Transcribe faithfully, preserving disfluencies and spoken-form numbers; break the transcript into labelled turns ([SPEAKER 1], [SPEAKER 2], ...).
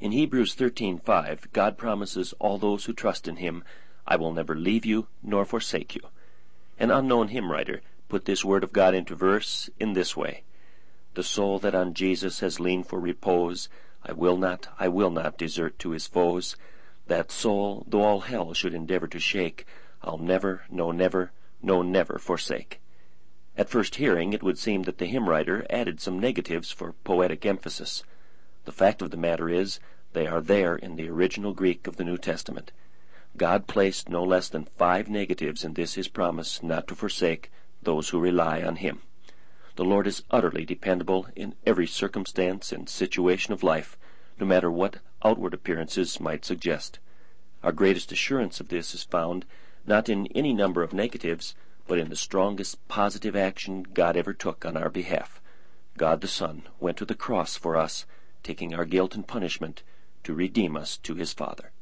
[SPEAKER 1] In Hebrews thirteen five, God promises all those who trust in him, "I will never leave you nor forsake you." An unknown hymn writer put this word of God into verse in this way: "The soul that on Jesus has leaned for repose, I will not, I will not desert to his foes. That soul, though all hell should endeavor to shake, I'll never, no never, no never forsake." At first hearing, it would seem that the hymn writer added some negatives for poetic emphasis. The fact of the matter is, they are there in the original Greek of the New Testament. God placed no less than five negatives in this his promise not to forsake those who rely on him. The Lord is utterly dependable in every circumstance and situation of life, no matter what outward appearances might suggest. Our greatest assurance of this is found not in any number of negatives, but in the strongest positive action God ever took on our behalf. God the Son went to the cross for us, taking our guilt and punishment to redeem us to his Father.